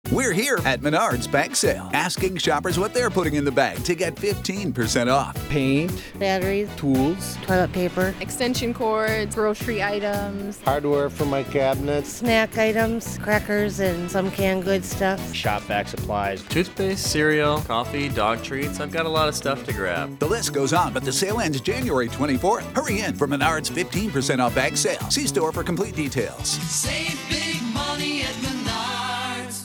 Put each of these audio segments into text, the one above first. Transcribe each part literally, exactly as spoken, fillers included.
We're here at Menards Bag Sale, asking shoppers what they're putting in the bag to get fifteen percent off. Paint, batteries, tools, toilet paper, extension cords, grocery items, hardware for my cabinets, snack items, crackers, and some canned goods stuff, shop vac supplies, toothpaste, cereal, coffee, dog treats. I've got a lot of stuff to grab. The list goes on, but the sale ends January twenty-fourth. Hurry in for Menards fifteen percent off bag sale. See store for complete details. Save big money at Menards.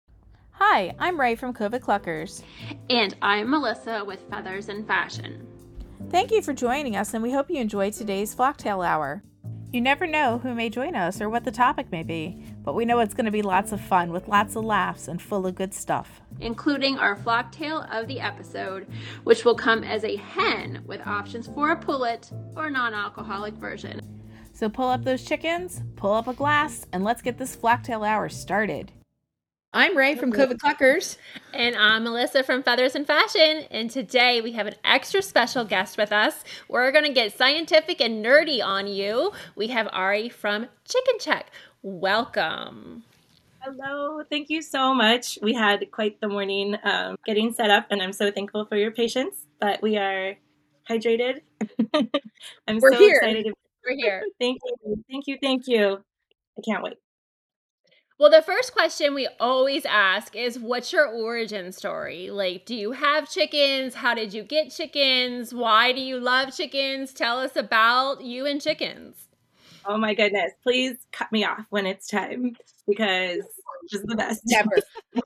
Hi, I'm Ray from COVID Cluckers. And I'm Melissa with Feathers and Fashion. Thank you for joining us, and we hope you enjoyed today's Flocktail Hour. You never know who may join us or what the topic may be, but we know it's going to be lots of fun with lots of laughs and full of good stuff. Including our Flocktail of the episode, which will come as a hen with options for a pullet or non-alcoholic version. So pull up those chickens, pull up a glass, and let's get this Flocktail Hour started. I'm Ray from COVID Cluckers. And I'm Melissa from Feathers and Fashion. And today we have an extra special guest with us. We're going to get scientific and nerdy on you. We have Ari from Chicken Check. Welcome. Hello. Thank you so much. We had quite the morning um, getting set up, and I'm so thankful for your patience. But we are hydrated. I'm We're so here. excited. We're here. Thank you. Thank you. Thank you. I can't wait. Well, the first question we always ask is, what's your origin story? Like, do you have chickens? How did you get chickens? Why do you love chickens? Tell us about you and chickens. Oh my goodness. Please cut me off when it's time, because this is the best. Never.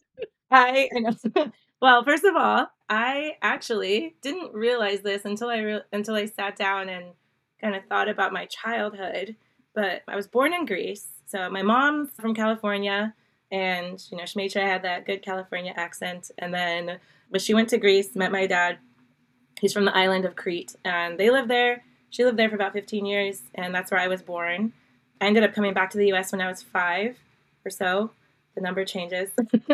I, I know. Well, first of all, I actually didn't realize this until I re- until I sat down and kind of thought about my childhood. But I was born in Greece. So my mom's from California, and, you know, she made sure I had that good California accent. And then when she went to Greece, met my dad. He's from the island of Crete, and they lived there. She lived there for about fifteen years, and that's where I was born. I ended up coming back to the U S when I was five or so. The number changes.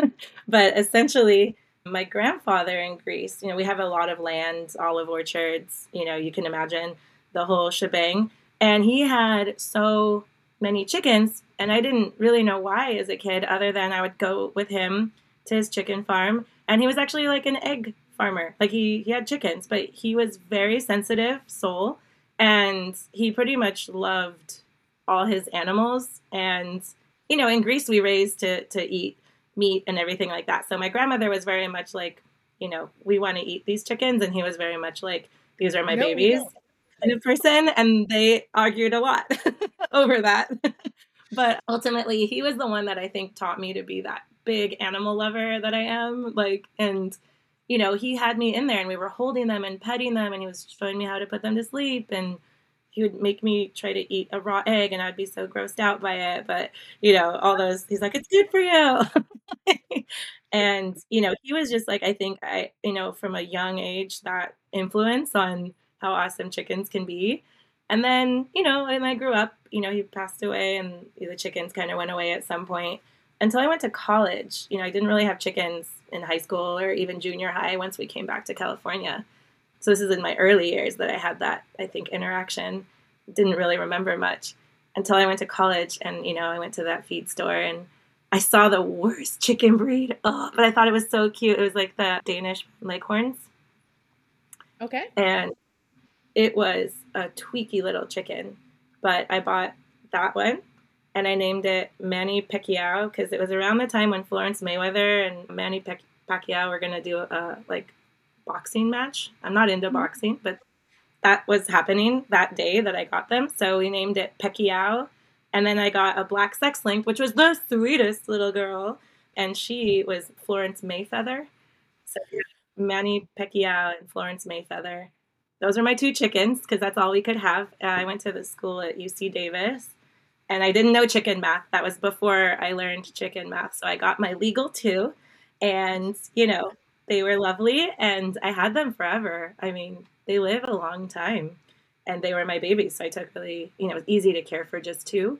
But essentially, my grandfather in Greece, you know, we have a lot of land, olive orchards, you know, you can imagine the whole shebang. And he had so many chickens, and I didn't really know why as a kid, other than I would go with him to his chicken farm, and he was actually like an egg farmer. Like he, he had chickens, but he was very sensitive soul, and he pretty much loved all his animals. And, you know, in Greece we raised to, to eat meat and everything like that. So my grandmother was very much like, you know, we want to eat these chickens, and he was very much like, these are my No, babies. Kind of person, and they argued a lot over that. But ultimately, he was the one that I think taught me to be that big animal lover that I am. Like, and, you know, he had me in there, and we were holding them and petting them, and he was showing me how to put them to sleep, and he would make me try to eat a raw egg, and I'd be so grossed out by it. But, you know, all those, he's like, it's good for you. And, you know, he was just like, I think I, you know, from a young age, that influence on how awesome chickens can be. And then, you know, when I grew up, you know, he passed away, and the chickens kind of went away at some point until I went to college. You know, I didn't really have chickens in high school or even junior high once we came back to California. So this is in my early years that I had that, I think, interaction. Didn't really remember much until I went to college, and, you know, I went to that feed store, and I saw the worst chicken breed. Oh, but I thought it was so cute. It was like the Danish Leghorns. Okay. And it was a tweaky little chicken, but I bought that one, and I named it Manny Pacquiao because it was around the time when Florence Mayweather and Manny Pac- Pacquiao were going to do a, like, boxing match. I'm not into mm-hmm. boxing, but that was happening that day that I got them. So we named it Pacquiao, and then I got a black sex link, which was the sweetest little girl, and she was Florence Mayfeather. So Manny Pacquiao and Florence Mayfeather. Those are my two chickens, because that's all we could have. Uh, I went to the school at U C Davis, and I didn't know chicken math. That was before I learned chicken math. So I got my legal two, and, you know, they were lovely, and I had them forever. I mean, they live a long time, and they were my babies. So I took really, you know, it was easy to care for just two.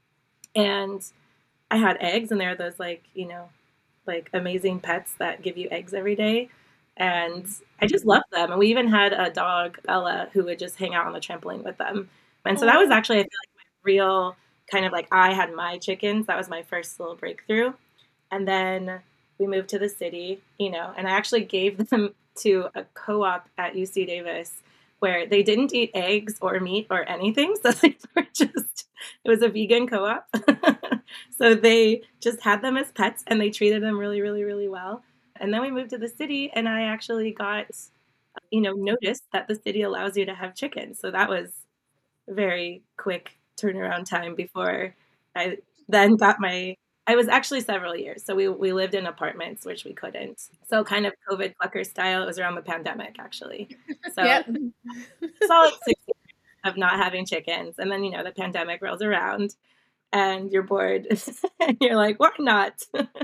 And I had eggs, and they're those, like, you know, like amazing pets that give you eggs every day. And I just loved them. And we even had a dog, Bella, who would just hang out on the trampoline with them. And so that was actually, I feel like, my real kind of like, I had my chickens. That was my first little breakthrough. And then we moved to the city, you know, and I actually gave them to a co-op at U C Davis where they didn't eat eggs or meat or anything. So they were just, it was a vegan co-op. So they just had them as pets and they treated them really, really, really well. And then we moved to the city and I actually got, you know, noticed that the city allows you to have chickens. So that was a very quick turnaround time before I then got my, I was actually several years. So we, we lived in apartments, which we couldn't. So kind of COVID clucker style. It was around the pandemic, actually. So Yep. solid six years of not having chickens. And then, you know, the pandemic rolls around and you're bored. And you're like, why not?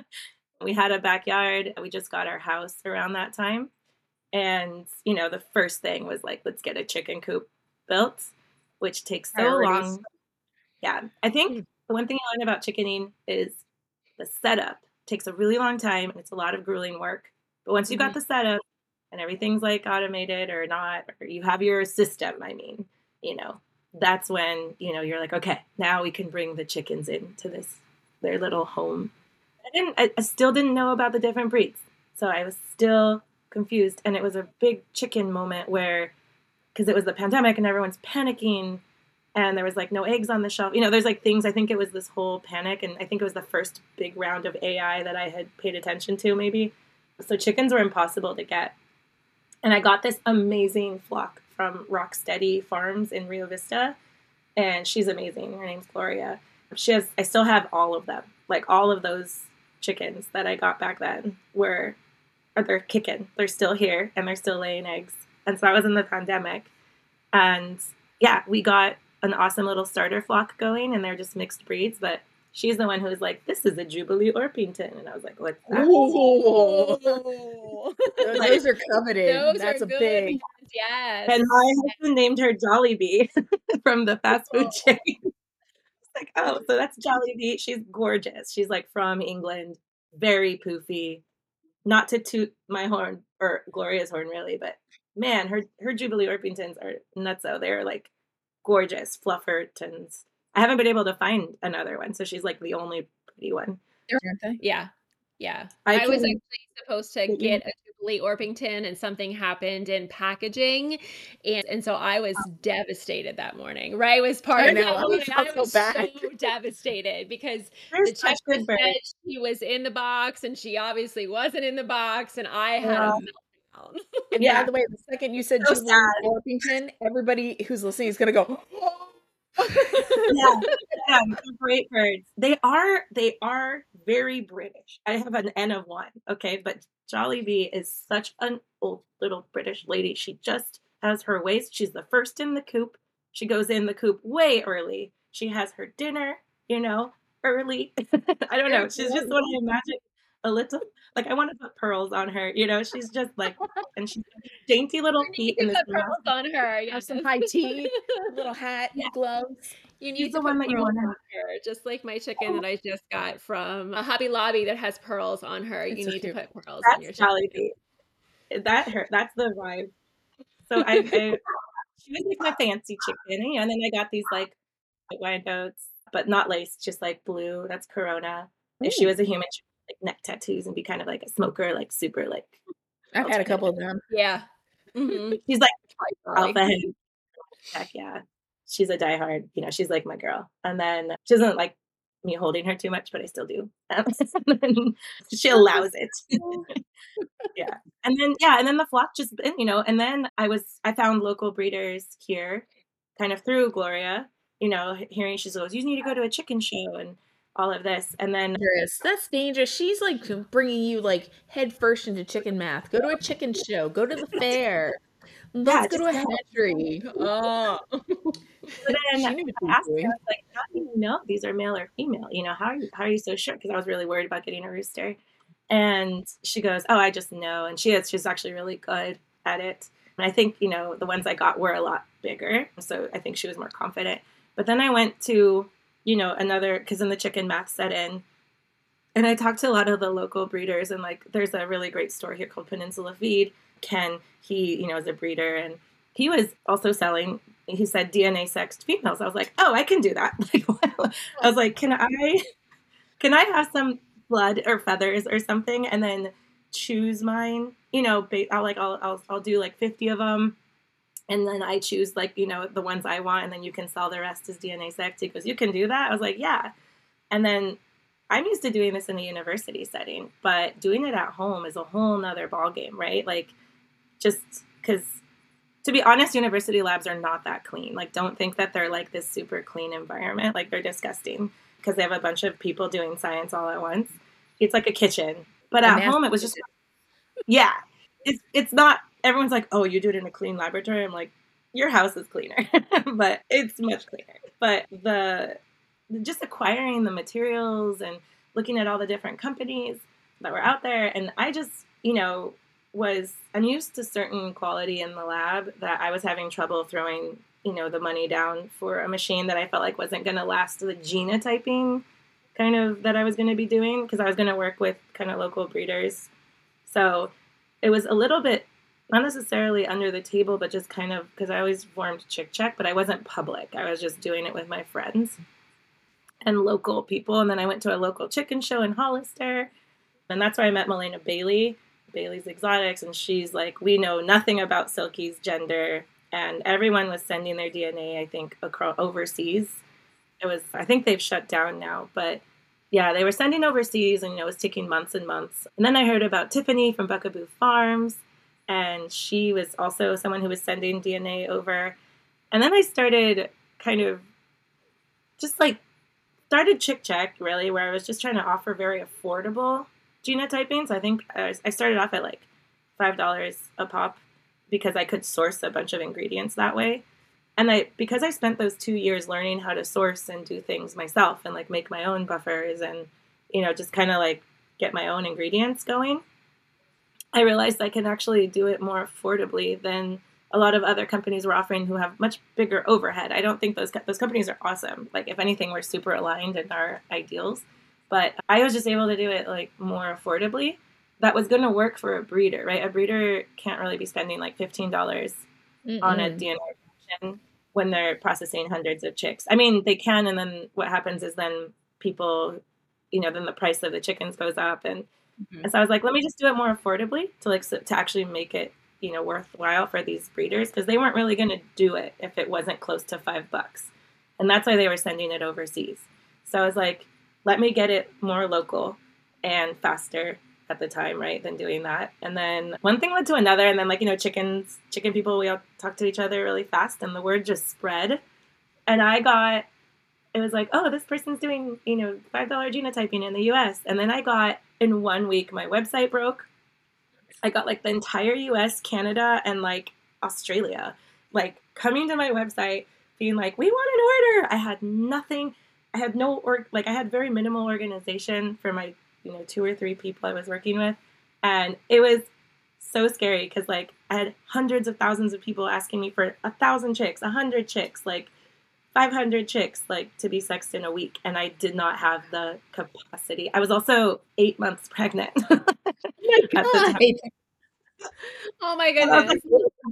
We had a backyard. We just got our house around that time. And, you know, the first thing was like, let's get a chicken coop built, which takes so Priorities. long. Yeah. I think the one thing I learned about chickening is the setup takes a really long time and it's a lot of grueling work. But once you got the setup and everything's like automated or not, or you have your system, I mean, you know, that's when, you know, you're like, okay, now we can bring the chickens into this, their little home. I didn't, I, I still didn't know about the different breeds. So I was still confused. And it was a big chicken moment where, because it was the pandemic and everyone's panicking and there was like no eggs on the shelf. You know, there's like things, I think it was this whole panic. And I think it was the first big round of A I that I had paid attention to maybe. So chickens were impossible to get. And I got this amazing flock from Rocksteady Farms in Rio Vista. And she's amazing. Her name's Gloria. She has, I still have all of them. Like all of those chickens that I got back then were, or they're kicking. They're still here and they're still laying eggs. And so that was in the pandemic. And yeah, we got an awesome little starter flock going and they're just mixed breeds. But she's the one who was like, this is a Jubilee Orpington. And I was like, what's that? Ooh. Like, Those are coveted. Those That's are a good big. ones, yes. and my husband named her Jollibee from the fast food chain. It's like, oh, so that's Jollibee. She's gorgeous. She's like from England, very poofy. Not to toot my horn or Gloria's horn really, but man, her her Jubilee Orpingtons are nutso. They're like gorgeous Fluffertons. I haven't been able to find another one, so she's like the only pretty one. Aren't they? Yeah. Yeah. I I, was can- actually supposed to get a Jubilee Orpington and something happened in packaging. And and so I was devastated that morning. Ray was part I of know, it. I felt I so was bad. so devastated because They're the such checker good birds. said she was in the box and she obviously wasn't in the box and I had Yeah. a meltdown. And Yeah. by the way, the second you said So Jubilee sad. Orpington, everybody who's listening is gonna go. Yeah, yeah, they're great birds. They are they are very British. I have an N of one, okay, but Jollibee is such an old little British lady. She just has her ways. She's the first in the coop. She goes in the coop way early. She has her dinner, you know, early. I don't know. She's just what I imagine a little like I want to put pearls on her, you know. She's just like, and she's got dainty little feet in You this put pearls on her. Have some yes. high tea, little hat, Yeah. gloves. You She's need the to one put that you pearls wanna- on her, just like my chicken that I just got from a Hobby Lobby that has pearls on her. It's You so need cute. to put pearls on your That's chicken. Jollibee. That her. That's the vibe. So I, I she was like my fancy chicken, you know, and then I got these like white Wyandottes, but not laced, just like blue. That's Corona. If she Ooh. was a human, she would like neck tattoos and be kind of like a smoker, like super like. I've had a couple of them. Yeah. hmm She's like Like, alpha hen. Heck yeah, she's a diehard. You know, she's like my girl. And then she doesn't like me holding her too much, but I still do. Um, and then she allows it. Yeah. And then, yeah. And then the flock just, you know, and then I was, I found local breeders here kind of through Gloria, you know, hearing she goes, you need to go to a chicken show and all of this. And then, Dangerous. That's dangerous. She's like bringing you like head first into chicken math. Go to a chicken show. Go to the fair. Let's Yeah, go to a just go. hatchery. Oh. but She then knew what she I was asked her, I doing. was like, how do you know these are male or female? You know, how are you, how are you so sure? Because I was really worried about getting a rooster. And she goes, oh, I just know. And she is, she's actually really good at it. And I think, you know, the ones I got were a lot bigger. So I think she was more confident. But then I went to, you know, another, because then the chicken math set in. And I talked to a lot of the local breeders. And like, there's a really great store here called Peninsula Feed. Ken, he, you know, is a breeder. And he was also selling, he said D N A sexed females. I was like, oh, I can do that. Like, I was like, can I, can I have some blood or feathers or something, and then choose mine. You know, ba- I'll like I'll I'll I'll do like fifty of them, and then I choose like you know the ones I want, and then you can sell the rest as D N A sect. He goes, you can do that. I was like, yeah. And then I'm used to doing this in a university setting, but doing it at home is a whole nother ballgame, right? Like, just because, to be honest, university labs are not that clean. Like, don't think that they're like this super clean environment. Like, they're disgusting because they have a bunch of people doing science all at once. It's like a kitchen. But at home, it was just, yeah, it's it's not, everyone's like, oh, you do it in a clean laboratory. I'm like, your house is cleaner, but it's much cleaner. But the, just acquiring the materials and looking at all the different companies that were out there. And I just, you know, was, I'm used to certain quality in the lab that I was having trouble throwing, you know, the money down for a machine that I felt like wasn't going to last the genotyping kind of that I was going to be doing, because I was going to work with kind of local breeders. So it was a little bit, not necessarily under the table, but just kind of, because I always formed Chick Check, but I wasn't public. I was just doing it with my friends and local people. And then I went to a local chicken show in Hollister, and that's where I met Milena Bailey, Bailey's Exotics. And she's like, we know nothing about Silky's gender. And everyone was sending their D N A, I think, across overseas. It was, I think they've shut down now, but yeah, they were sending overseas, and, you know, it was taking months and months. And then I heard about Tiffany from Buckaboo Farms, and she was also someone who was sending D N A over. And then I started kind of just like, started Chick Check, really, where I was just trying to offer very affordable genotyping. So I think I started off at like five dollars a pop because I could source a bunch of ingredients that way. And I, because I spent those two years learning how to source and do things myself and like make my own buffers and, you know, just kind of like get my own ingredients going, I realized I can actually do it more affordably than a lot of other companies were offering who have much bigger overhead. I don't think those those companies are awesome. Like, if anything, we're super aligned in our ideals. But I was just able to do it like more affordably. That was going to work for a breeder, right? A breeder can't really be spending like fifteen dollars Mm-mm. on a D N A reaction when they're processing hundreds of chicks. I mean, they can, and then what happens is then people, you know, then the price of the chickens goes up. And, mm-hmm. and so I was like, let me just do it more affordably to like so, to actually make it, you know, worthwhile for these breeders, because they weren't really going to do it if it wasn't close to five bucks. And that's why they were sending it overseas. So I was like, let me get it more local and faster at the time, right, than doing that. And then one thing led to another, and then, like, you know, chickens, chicken people, we all talk to each other really fast, and the word just spread. And I got, it was like, oh, this person's doing, you know, five dollars genotyping in the U S. And then I got, in one week, my website broke. I got like the entire U S, Canada, and like Australia, like coming to my website being like, we want an order. I had nothing. I had no, or like I had very minimal organization for my, you know, two or three people I was working with. And it was so scary because like I had hundreds of thousands of people asking me for a thousand chicks, a hundred chicks, like five hundred chicks, like to be sexed in a week. And I did not have the capacity. I was also eight months pregnant. Oh my God. Oh my goodness.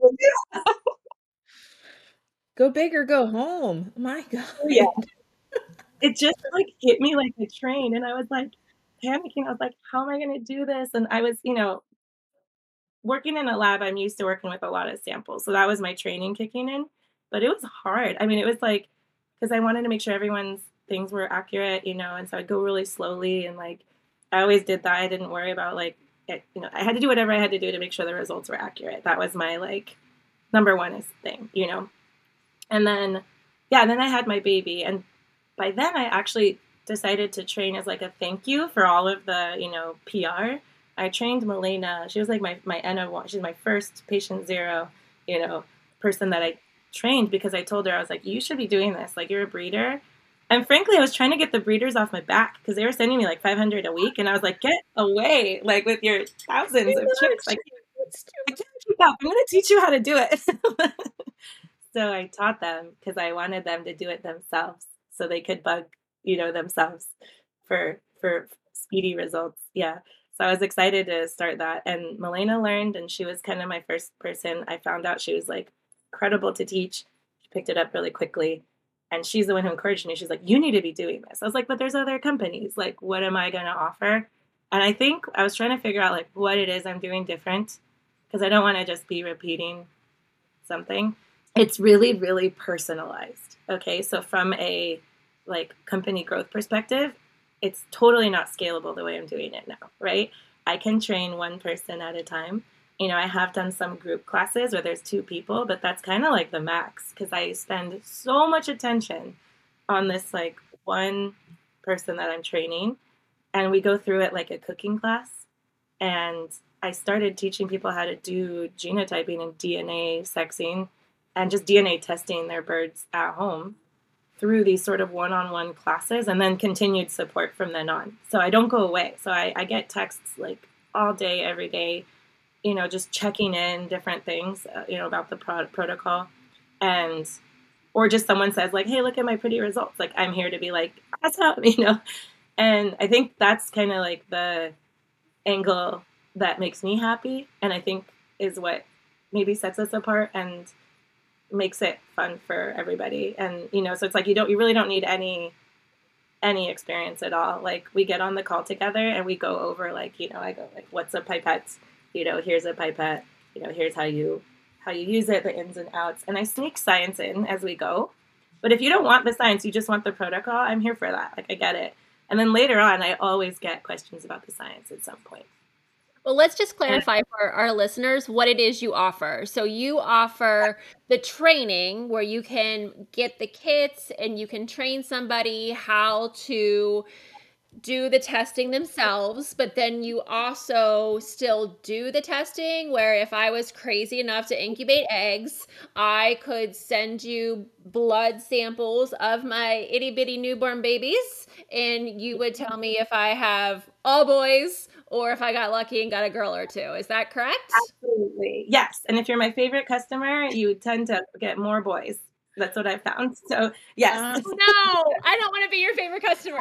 Go big or go home. My God. Yeah. It just like hit me like a train. And I was like panicking. I was like, how am I going to do this? And I was, you know, working in a lab. I'm used to working with a lot of samples. So that was my training kicking in. But it was hard. I mean, it was like, because I wanted to make sure everyone's things were accurate, you know, and so I'd go really slowly. And like, I always did that. I didn't worry about like, it, you know, I had to do whatever I had to do to make sure the results were accurate. That was my like number one thing, you know. And then, yeah, then I had my baby. And by then I actually decided to train as like a thank you for all of the, you know, P R. I trained Milena. She was like my, my N O one. She's my first patient zero, you know, person that I trained, because I told her, I was like, you should be doing this. Like, you're a breeder. And frankly, I was trying to get the breeders off my back because they were sending me like five hundred a week. And I was like, get away, like with your thousands of chicks. Like, I can't keep up. I'm going to teach you how to do it. So I taught them because I wanted them to do it themselves so they could bug, you know, themselves for, for speedy results. Yeah. So I was excited to start that. And Milena learned, and she was kind of my first person. I found out she was like incredible to teach. She picked it up really quickly. And she's the one who encouraged me. She's like, you need to be doing this. I was like, but there's other companies. Like, what am I going to offer? And I think I was trying to figure out like what it is I'm doing different, because I don't want to just be repeating something. It's really, really personalized. Okay. So from a like company growth perspective, it's totally not scalable the way I'm doing it now. Right. I can train one person at a time. You know, I have done some group classes where there's two people, but that's kind of like the max, because I spend so much attention on this like one person that I'm training. And we go through it like a cooking class. And I started teaching people how to do genotyping and D N A sexing and just D N A testing their birds at home through these sort of one-on-one classes, and then continued support from then on. So I don't go away. So I, I get texts like all day, every day, you know, just checking in different things, uh, you know, about the pro- protocol. And, or just someone says like, hey, look at my pretty results. Like, I'm here to be like, awesome, you know? And I think that's kind of like the angle that makes me happy. And I think is what maybe sets us apart and makes it fun for everybody. And, you know, so it's like, you don't, you really don't need any, any experience at all. Like, we get on the call together and we go over like, you know, I go like, what's a pipette? You know, here's a pipette, you know, here's how you, how you use it, the ins and outs. And I sneak science in as we go. But if you don't want the science, you just want the protocol, I'm here for that. Like, I get it. And then later on, I always get questions about the science at some point. Well, let's just clarify for our listeners what it is you offer. So you offer the training where you can get the kits and you can train somebody how to do the testing themselves, but then you also still do the testing where if I was crazy enough to incubate eggs, I could send you blood samples of my itty bitty newborn babies, and you would tell me if I have all boys or if I got lucky and got a girl or two. Is that correct? Absolutely. Yes. And if you're my favorite customer, you tend to get more boys. That's what I found. So, yes. Uh, no, I don't want to be your favorite customer.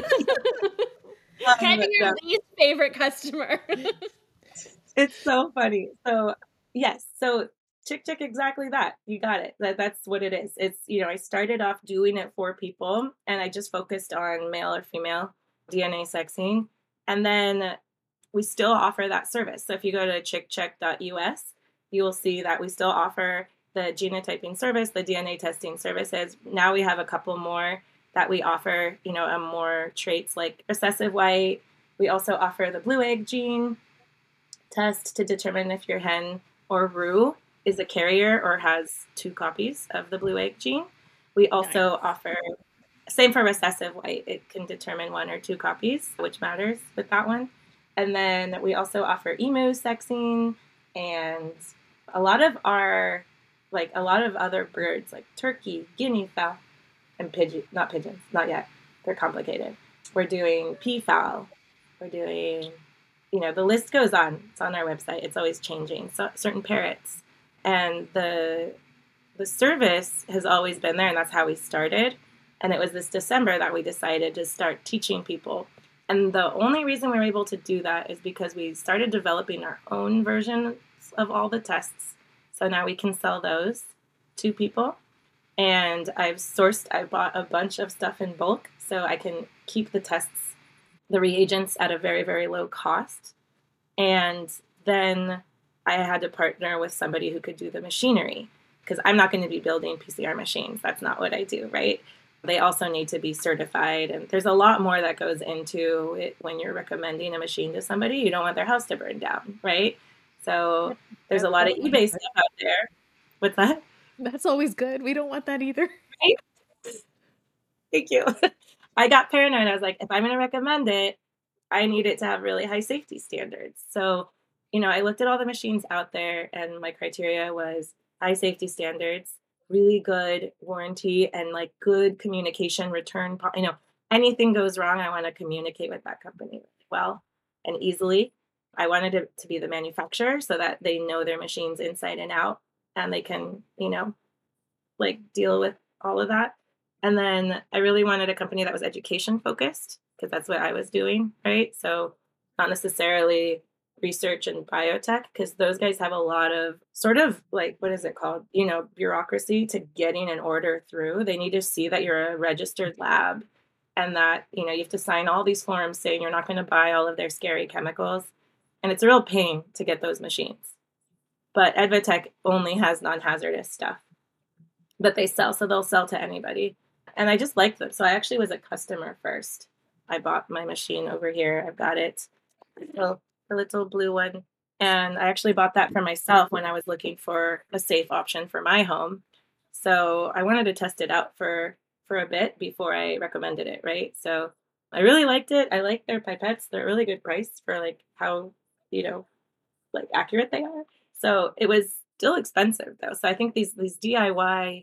Can I be your no. least favorite customer? It's so funny. So, yes. So, Chick Chick, exactly that. You got it. That, that's what it is. It's, you know, I started off doing it for people and I just focused on male or female D N A sexing. And then we still offer that service. So, if you go to chick check dot U S, you will see that we still offer the genotyping service, the D N A testing services. Now we have a couple more that we offer, you know, um, more traits like recessive white. We also offer the blue egg gene test to determine if your hen or roux is a carrier or has two copies of the blue egg gene. We also nice. offer, same for recessive white, it can determine one or two copies, which matters with that one. And then we also offer emu sexing, and a lot of our like a lot of other birds like turkey, guinea fowl, and pigeon, not pigeons, not yet. They're complicated. We're doing peafowl. We're doing, you know, the list goes on. It's on our website. It's always changing. So certain parrots. And the the service has always been there, and that's how we started. And it was this December that we decided to start teaching people. And the only reason we were able to do that is because we started developing our own versions of all the tests. So now we can sell those to people. And I've sourced, I bought a bunch of stuff in bulk so I can keep the tests, the reagents at a very, very low cost. And then I had to partner with somebody who could do the machinery, because I'm not going to be building P C R machines. That's not what I do, right? They also need to be certified. And there's a lot more that goes into it when you're recommending a machine to somebody. You don't want their house to burn down, right? So there's a lot of eBay stuff out there. What's that? That's always good. We don't want that either. Right? Thank you. I got paranoid. I was like, if I'm going to recommend it, I need it to have really high safety standards. So, you know, I looked at all the machines out there, and my criteria was high safety standards, really good warranty, and like good communication return. You know, anything goes wrong, I want to communicate with that company really well and easily. I wanted it to be the manufacturer so that they know their machines inside and out, and they can, you know, like deal with all of that. And then I really wanted a company that was education focused, because that's what I was doing, right? So not necessarily research and biotech, because those guys have a lot of sort of like, what is it called? You know, bureaucracy to getting an order through. They need to see that you're a registered lab and that, you know, you have to sign all these forms saying you're not going to buy all of their scary chemicals. And it's a real pain to get those machines. But Edvitech only has non-hazardous stuff that they sell. So they'll sell to anybody. And I just liked them. So I actually was a customer first. I bought my machine over here. I've got it. The little blue one. And I actually bought that for myself when I was looking for a safe option for my home. So I wanted to test it out for, for a bit before I recommended it, right? So I really liked it. I like their pipettes. They're a really good price for like how, you know, like accurate they are. So it was still expensive though. So I think these these D I Y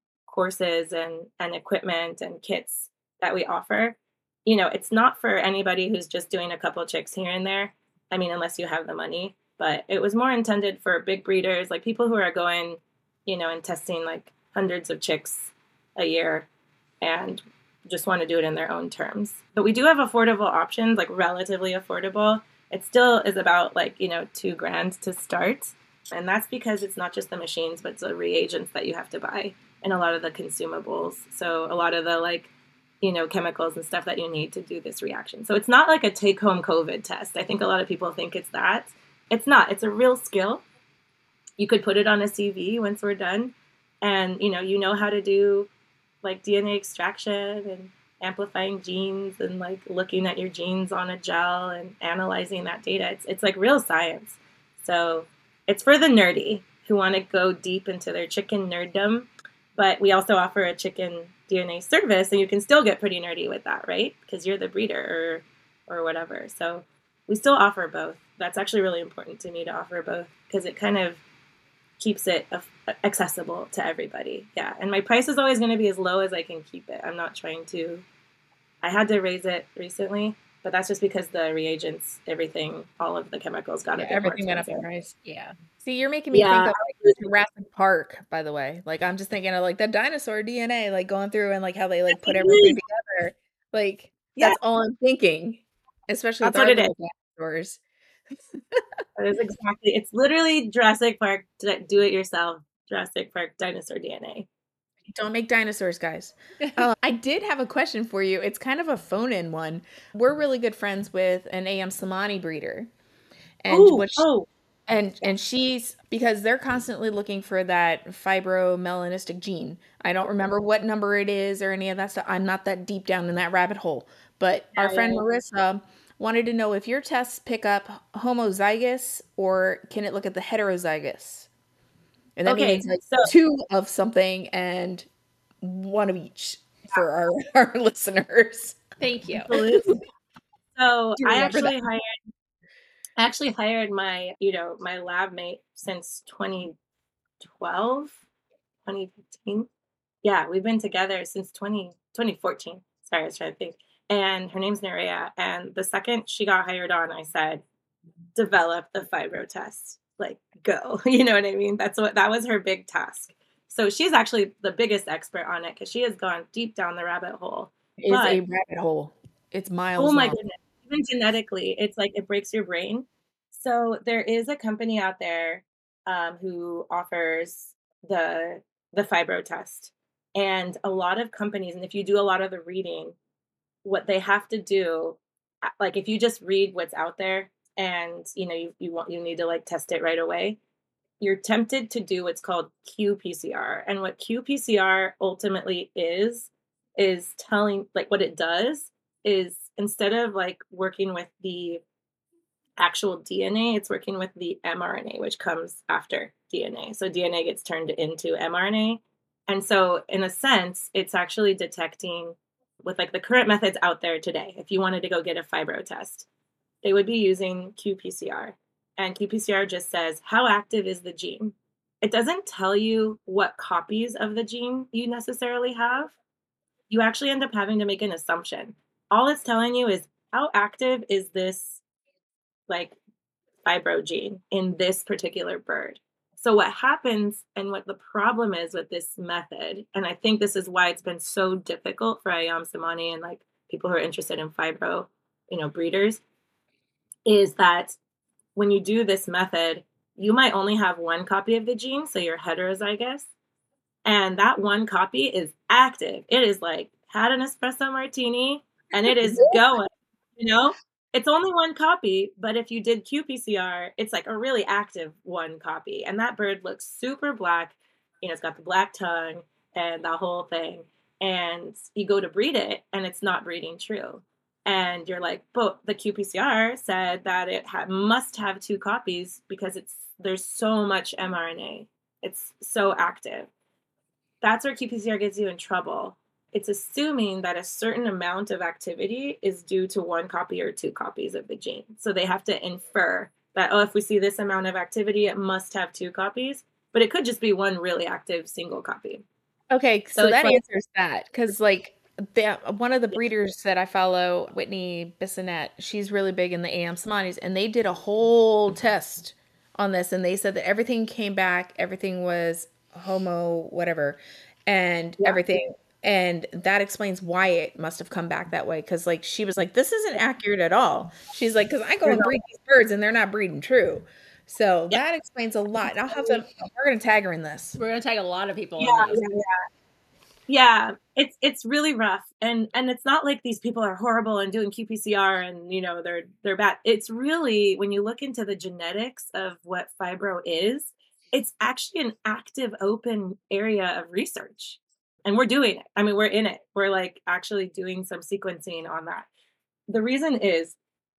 courses and, and equipment and kits that we offer, you know, it's not for anybody who's just doing a couple chicks here and there. I mean, unless you have the money, but it was more intended for big breeders, like people who are going, you know, and testing like hundreds of chicks a year and just want to do it in their own terms. But we do have affordable options, like relatively affordable. It still is about like, you know, two grand to start. And that's because it's not just the machines, but it's the reagents that you have to buy and a lot of the consumables. So a lot of the like, you know, chemicals and stuff that you need to do this reaction. So it's not like a take-home COVID test. I think a lot of people think it's that. It's not. It's a real skill. You could put it on a C V once we're done. And, you know, you know how to do like D N A extraction and amplifying genes and like looking at your genes on a gel and analyzing that data. It's, it's like real science. So it's for the nerdy who want to go deep into their chicken nerddom. But we also offer a chicken D N A service, and you can still get pretty nerdy with that, right? Because you're the breeder or or whatever. So we still offer both. That's actually really important to me to offer both because it kind of keeps it accessible to everybody. Yeah, and my price is always going to be as low as I can keep it. I'm not trying to. I had to raise it recently, but that's just because the reagents, everything, all of the chemicals got Yeah, a bit everything more went up in expensive. price. Yeah. See, you're making me Yeah. think of like Jurassic Park, by the way. Like I'm just thinking of like the dinosaur D N A, like going through and like how they like put everything together. Like Yeah. that's all I'm thinking. Especially That's with our what it little dinosaurs. That is exactly. It's literally Jurassic Park. Do it yourself. Jurassic Park dinosaur D N A. Don't make dinosaurs, guys. Uh, I did have a question for you. It's kind of a phone-in one. We're really good friends with an A M Samani breeder, and Ooh, what she- oh, and and she's because they're constantly looking for that fibromelanistic gene. I don't remember what number it is or any of that stuff. I'm not that deep down in that rabbit hole. But our Yeah, friend yeah. Marissa wanted to know if your tests pick up homozygous or can it look at the heterozygous? And that Okay, means like so- two of something and one of each for our, our listeners. Thank you. Absolutely. So Do I remember actually that. hired I actually hired my, you know, my lab mate since twenty twelve, twenty fifteen. Yeah, we've been together since twenty, twenty fourteen. Sorry, I was trying to think. And her name's Nerea. And the second she got hired on, I said, develop the fibro test. Like, go. You know what I mean? That's what that was her big task. So she's actually the biggest expert on it because she has gone deep down the rabbit hole. It's But- a rabbit hole. It's miles Oh my long. goodness. Even genetically, it's like it breaks your brain. So there is a company out there um, who offers the the fibro test. And a lot of companies, and if you do a lot of the reading, what they have to do, uh, like if you just read what's out there and you know you, you want you need to like test it right away, you're tempted to do what's called Q P C R. And what Q P C R ultimately is, is telling like what it does is instead of like working with the actual D N A, it's working with the mRNA, which comes after D N A. So D N A gets turned into mRNA. And so in a sense, it's actually detecting with like the current methods out there today. If you wanted to go get a fibro test, they would be using Q P C R. And Q P C R just says, how active is the gene? It doesn't tell you what copies of the gene you necessarily have. You actually end up having to make an assumption. All it's telling you is how active is this like fibro gene in this particular bird. So what happens and what the problem is with this method, and I think this is why it's been so difficult for A M Samani and like people who are interested in fibro, you know, breeders, is that when you do this method, you might only have one copy of the gene, so you're heterozygous. And that one copy is active. It is like had an espresso martini and it is going, you know? It's only one copy, but if you did Q P C R, it's like a really active one copy. And that bird looks super black. You know, it's got the black tongue and the whole thing. And you go to breed it and it's not breeding true. And you're like, but the Q P C R said that it ha- must have two copies because it's there's so much mRNA. It's so active. That's where Q P C R gets you in trouble. It's assuming that a certain amount of activity is due to one copy or two copies of the gene. So they have to infer that, oh, if we see this amount of activity, it must have two copies. But it could just be one really active single copy. Okay, so, So that it's like- answers that. Because, like, the, one of the breeders that I follow, Whitney Bissonette, she's really big in the A M Samanis, and they did a whole test on this, and they said that everything came back, everything was homo, whatever, and Yeah. everything. And that explains why it must have come back that way. Because, like, she was like, this isn't accurate at all. She's like, because I go and breed these birds, and they're not breeding true. So Yeah. that explains a lot. And I'll have to, we're going to tag her in this. We're gonna tag a lot of people. Yeah, in this. yeah, yeah. Yeah, it's it's really rough, and and it's not like these people are horrible and doing Q P C R and you know they're they're bad. It's really when you look into the genetics of what fibro is, it's actually an active, open area of research, and we're doing it. I mean, we're in it. We're like actually doing some sequencing on that. The reason is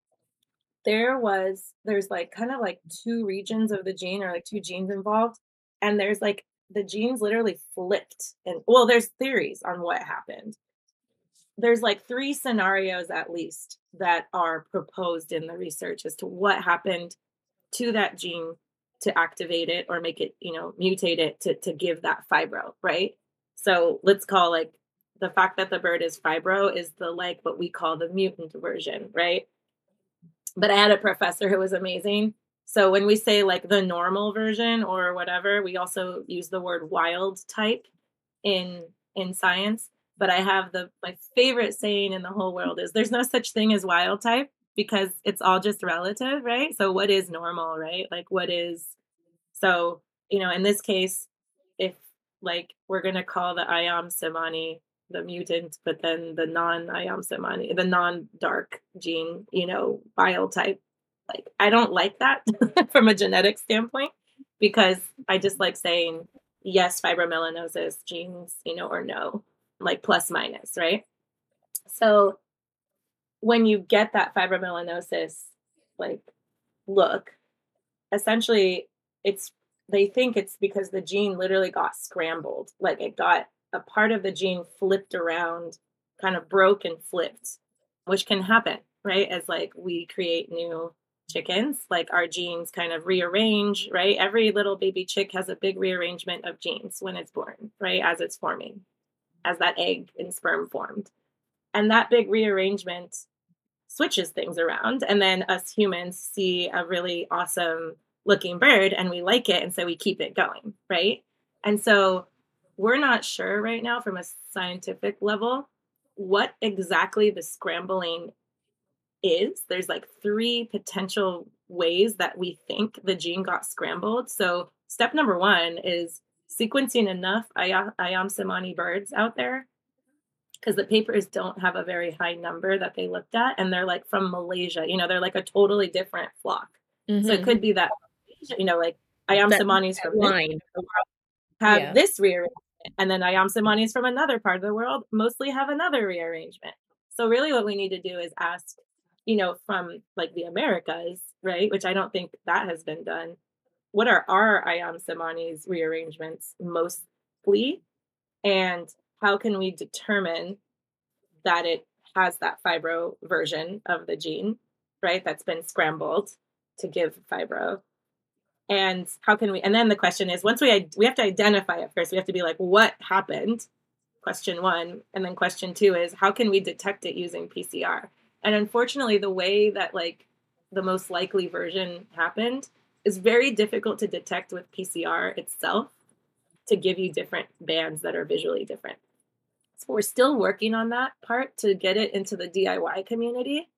there was there's like kind of like two regions of the gene or like two genes involved, and there's like the genes literally flipped. And well, there's theories on what happened. There's like three scenarios at least that are proposed in the research as to what happened to that gene to activate it or make it, you know, mutate it to, to give that fibro, right? So let's call like the fact that the bird is fibro is the like what we call the mutant version, right? But I had a professor who was amazing. So when we say like the normal version or whatever, we also use the word wild type in in science. But I have the my favorite saying in the whole world is there's no such thing as wild type because it's all just relative, right? So what is normal, right? Like what is so, you know, in this case, if like we're gonna call the Ayam Semani the mutant, but then the non-Ayam Semani, the non-dark gene, you know, wild type. Like, I don't like that from a genetic standpoint because I just like saying, yes, fibromelanosis genes, you know, or no, like plus minus, right? So when you get that fibromelanosis, like, look, essentially it's, they think it's because the gene literally got scrambled. Like it got, a part of the gene flipped around, kind of broke and flipped, which can happen, right? As like we create new chickens, like our genes kind of rearrange, right? Every little baby chick has a big rearrangement of genes when it's born, right? As it's forming, as that egg and sperm formed. And that big rearrangement switches things around. And then us humans see a really awesome looking bird and we like it. And so we keep it going, right? And so we're not sure right now from a scientific level what exactly the scrambling is. There's like three potential ways that we think the gene got scrambled. So step number one is sequencing enough Ayam Semani birds out there because the papers don't have a very high number that they looked at. And they're like from Malaysia, you know, they're like a totally different flock. Mm-hmm. So it could be that, you know, like Ayam Semanis from line have yeah. this rearrangement. And then Ayam Semanis from another part of the world mostly have another rearrangement. So really what we need to do is ask, you know, from like the Americas, right? Which I don't think that has been done. What are our Ayam Semanis rearrangements mostly? And how can we determine that it has that fibro version of the gene, right? That's been scrambled to give fibro. And how can we, and then the question is, once we, we have to identify it first, we have to be like, what happened? Question one. And then question two is, how can we detect it using P C R? And unfortunately, the way that like the most likely version happened is very difficult to detect with P C R itself to give you different bands that are visually different. So we're still working on that part to get it into the D I Y community.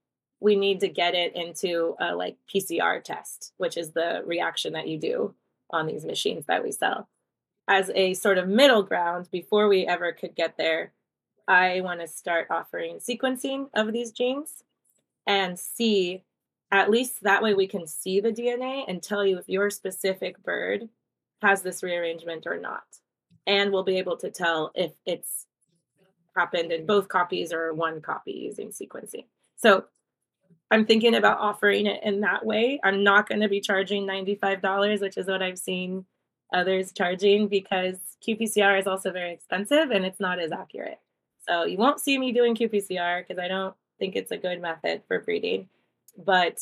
we need to get it into a like P C R test, which is the reaction that you do on these machines that we sell. As a sort of middle ground, before we ever could get there, I want to start offering sequencing of these genes and see, at least that way we can see the D N A and tell you if your specific bird has this rearrangement or not. And we'll be able to tell if it's happened in both copies or one copy using sequencing. So I'm thinking about offering it in that way. I'm not going to be charging ninety-five dollars, which is what I've seen others charging, because Q P C R is also very expensive and it's not as accurate. So you won't see me doing Q P C R because I don't think it's a good method for breeding. But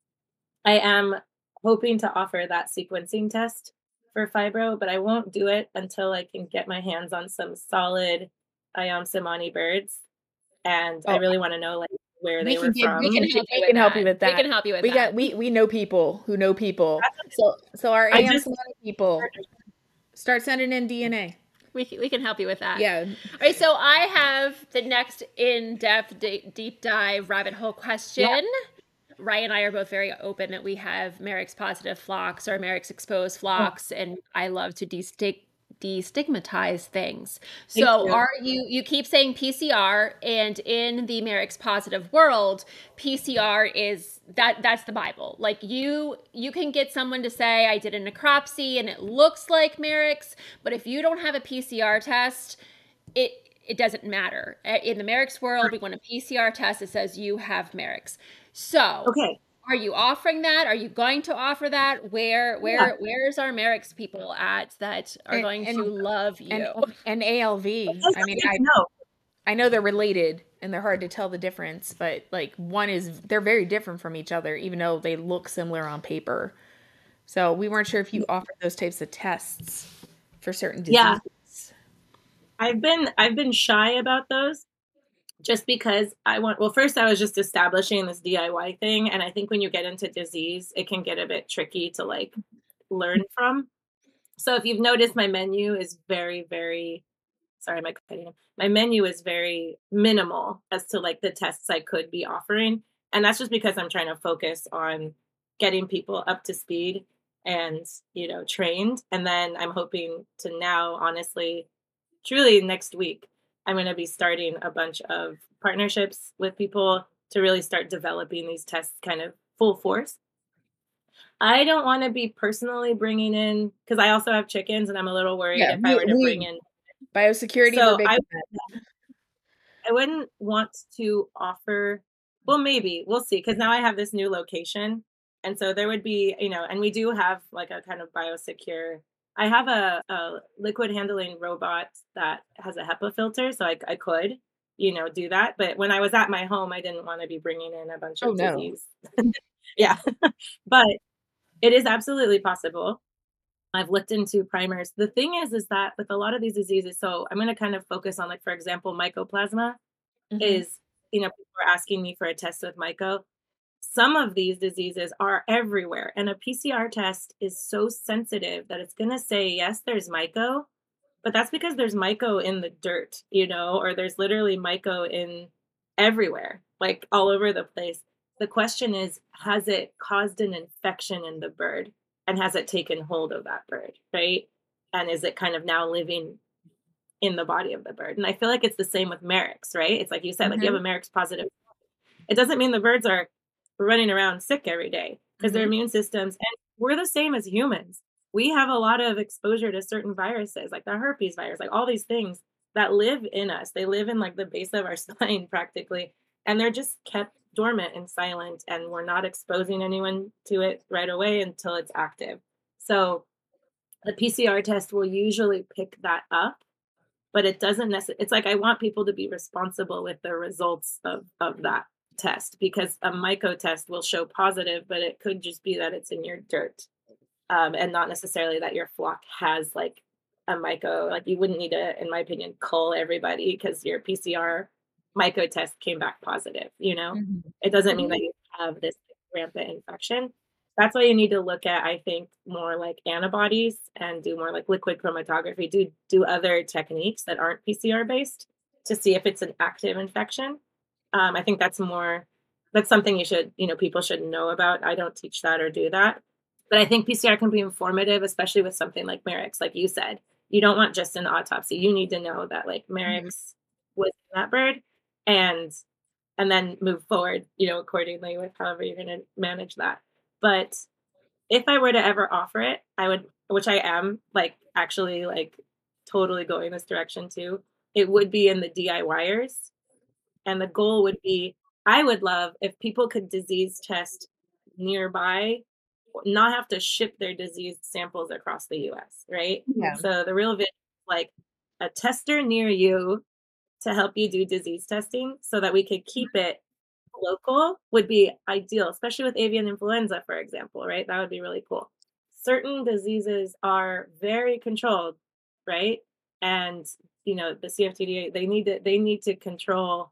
I am hoping to offer that sequencing test for fibro, but I won't do it until I can get my hands on some solid Ayam Cemani birds. And oh. I really want to know like where we they were give, from. We can, help, we you, can help you with that. We can help you with we that. Got, we we know people who know people. So so our Ayam Cemani people start sending in D N A. We can, we can help you with that. Yeah. All right. So I have the next in-depth, d- deep dive rabbit hole question. Yeah. Ryan and I are both very open that we have Merrick's positive flocks or Merrick's exposed flocks, yeah. and I love to destig- destigmatize things. Thank so you. Are you, you keep saying P C R, and in the Merrick's positive world, P C R is, that that's the Bible. Like you, you can get someone to say, I did a necropsy and it looks like Merrick's, but if you don't have a P C R test, it, it doesn't matter. In the Merrick's world, we want a P C R test that says you have Merrick's. So, okay. Are you offering that? Are you going to offer that? Where, where, yeah. where's our Merrick's people at that are and, going and, to love you? And, and A L V. I mean, I know, I know they're related and they're hard to tell the difference, but like one is, they're very different from each other, even though they look similar on paper. So we weren't sure if you offered those types of tests for certain diseases. Yeah. I've been, I've been shy about those. Just because I want, well, first I was just establishing this D I Y thing. And I think when you get into disease, it can get a bit tricky to like learn from. So if you've noticed, my menu is very, very, sorry, my, my menu is very minimal as to like the tests I could be offering. And that's just because I'm trying to focus on getting people up to speed and, you know, trained. And then I'm hoping to now, honestly, truly next week, I'm going to be starting a bunch of partnerships with people to really start developing these tests kind of full force. I don't want to be personally bringing in, because I also have chickens and I'm a little worried yeah, if we, I were to we, bring in biosecurity. So I, I wouldn't want to offer, well, maybe we'll see, because now I have this new location. And so there would be, you know, and we do have like a kind of biosecure, I have a, a liquid handling robot that has a HEPA filter, so I, I could, you know, do that. But when I was at my home, I didn't want to be bringing in a bunch of oh, disease. No. yeah, but it is absolutely possible. I've looked into primers. The thing is, is that with a lot of these diseases, so I'm going to kind of focus on, like, for example, mycoplasma mm-hmm. is, you know, people are asking me for a test with myco. Some of these diseases are everywhere, and a P C R test is so sensitive that it's going to say, yes, there's myco, but that's because there's myco in the dirt, you know, or there's literally myco in everywhere, like all over the place. The question is, has it caused an infection in the bird, and has it taken hold of that bird, right? And is it kind of now living in the body of the bird? And I feel like it's the same with Merrick's, right? It's like you said, mm-hmm. like you have a Merrick's positive. It doesn't mean the birds are running around sick every day, because mm-hmm. their immune systems, and we're the same as humans. We have a lot of exposure to certain viruses, like the herpes virus, like all these things that live in us. They live in like the base of our spine practically, and they're just kept dormant and silent, and we're not exposing anyone to it right away until it's active. So the P C R test will usually pick that up, but it doesn't necessarily, it's like I want people to be responsible with the results of, of that test, because a myco test will show positive, but it could just be that it's in your dirt, um, and not necessarily that your flock has like a myco. Like you wouldn't need to, in my opinion, cull everybody because your P C R myco test came back positive. You know, mm-hmm. It doesn't mean that you have this rampant infection. That's why you need to look at, I think, more like antibodies and do more like liquid chromatography, do do other techniques that aren't P C R based to see if it's an active infection. Um, I think that's more that's something you should, you know, people should know about. I don't teach that or do that. But I think P C R can be informative, especially with something like Merrick's, like you said. You don't want just an autopsy. You need to know that like Merrick's mm-hmm. was in that bird and and then move forward, you know, accordingly with however you're going to manage that. But if I were to ever offer it, I would, which I am like actually like totally going this direction too. It would be in the DIYers. And the goal would be, I would love if people could disease test nearby, not have to ship their disease samples across the U S, right? Yeah. So the real vision is like a tester near you to help you do disease testing so that we could keep it local would be ideal, especially with avian influenza, for example, right? That would be really cool. Certain diseases are very controlled, right? And, you know, the C F T D A, they need to, they need to control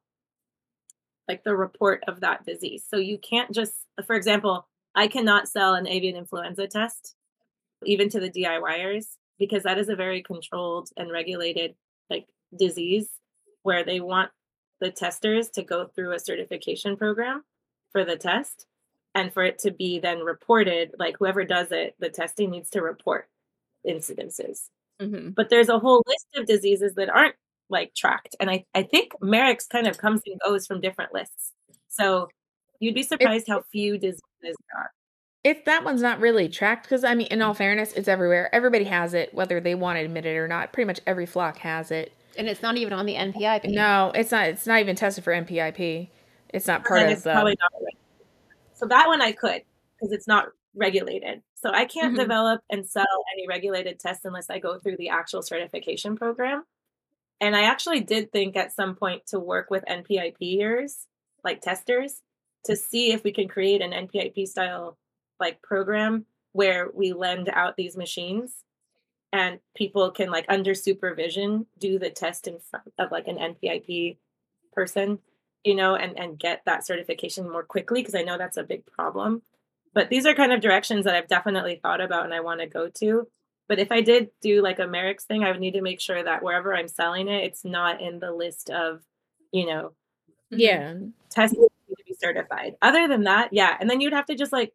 like the report of that disease. So you can't just, for example, I cannot sell an avian influenza test, even to the DIYers, because that is a very controlled and regulated like disease where they want the testers to go through a certification program for the test and for it to be then reported, like whoever does it, the testing needs to report incidences. Mm-hmm. But there's a whole list of diseases that aren't like tracked. And I, I think Merrick's kind of comes and goes from different lists. So you'd be surprised if, how few diseases there are. If that one's not really tracked, because I mean, in all fairness, it's everywhere. Everybody has it, whether they want to admit it or not. Pretty much every flock has it. And it's not even on the N P I P. No, it's not. It's not even tested for N P I P. It's not part and of it's the. Probably not right. So that one I could, because it's not regulated. So I can't mm-hmm. develop and sell any regulated tests unless I go through the actual certification program. And I actually did think at some point to work with N P I P-ers, like testers, to see if we can create an N P I P style like program where we lend out these machines and people can like under supervision do the test in front of like an N P I P person, you know, and, and get that certification more quickly, because I know that's a big problem. But these are kind of directions that I've definitely thought about and I want to go to. But if I did do like a Merrick's thing, I would need to make sure that wherever I'm selling it, it's not in the list of, you know, yeah, testing to be certified. Other than that, yeah. And then you'd have to just like,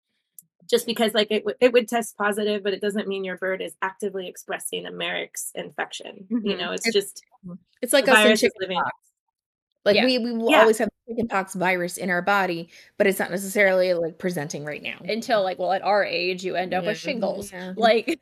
just because like it, w- it would test positive, but it doesn't mean your bird is actively expressing a Merrick's infection. Mm-hmm. You know, it's, it's just, it's like us in chicken pox. Like yeah. we, we will yeah. always have the chickenpox virus in our body, but it's not necessarily like presenting right now. Until like, well, at our age, you end up yeah. with shingles. Yeah. Like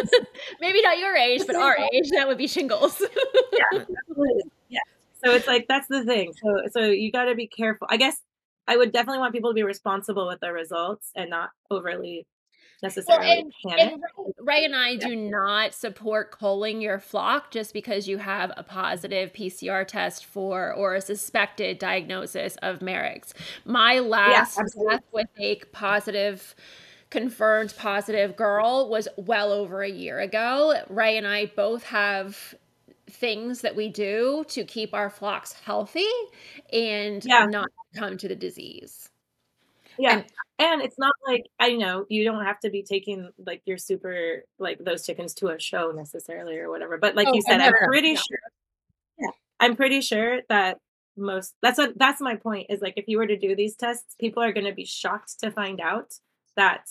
maybe not your age, but our age, that would be shingles. yeah, absolutely. Yeah. So it's like, that's the thing. So, so you got to be careful. I guess I would definitely want people to be responsible with their results and not overly necessarily well, and, panic. And Ray and I do not support culling your flock just because you have a positive P C R test for or a suspected diagnosis of Merrick's. My last yeah, death with a positive, confirmed positive girl was well over a year ago. Ray and I both have things that we do to keep our flocks healthy and yeah. not come to the disease. Yeah. And, and it's not like, I know you don't have to be taking like your super, like those chickens to a show necessarily or whatever. But like oh, you said, I'm pretty sure, yeah, I'm pretty sure that most, that's what, that's my point is like, if you were to do these tests, people are going to be shocked to find out that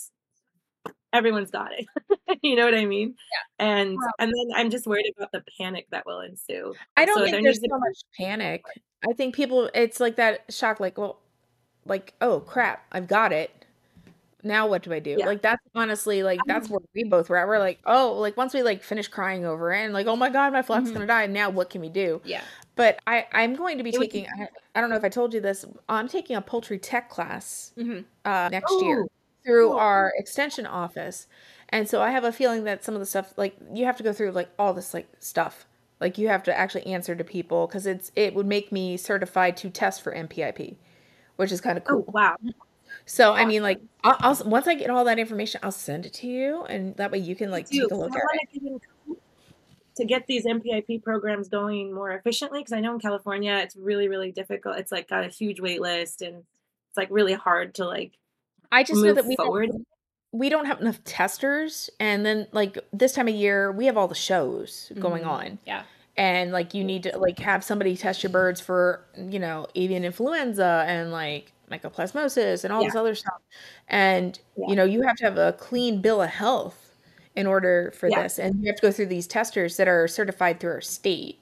everyone's got it. You know what I mean? Yeah. And, wow. and then I'm just worried about the panic that will ensue. I don't so think there there's so be- much panic. I think people, it's like that shock, like, well, like, oh crap, I've got it. Now what do I do? Yeah. Like, that's honestly, like, that's where we both were at. We're like, oh, like, once we, like, finish crying over it and, like, oh, my God, my flock's mm-hmm. going to die. Now what can we do? Yeah. But I, I'm going to be it taking, was- I, I don't know if I told you this, I'm taking a poultry tech class mm-hmm. uh, next Ooh. year through Ooh. our extension office. And so I have a feeling that some of the stuff, like, you have to go through, like, all this, like, stuff. Like, you have to actually answer to people because it's it would make me certified to test for N P I P, which is kind of cool. Oh, wow. So, I mean, like, I'll, I'll once I get all that information, I'll send it to you, and that way you can, like, take a look at it. To get these N P I P programs going more efficiently, because I know in California, it's really, really difficult. It's, like, got a huge wait list, and it's, like, really hard to, like, I just move know that we forward. Have, we don't have enough testers, and then, like, this time of year, we have all the shows going mm-hmm. on. Yeah. And, like, you need to, like, have somebody test your birds for, you know, avian influenza and, like, mycoplasmosis and all Yeah. this other stuff. And, Yeah. you know, you have to have a clean bill of health in order for Yeah. this. And you have to go through these testers that are certified through our state.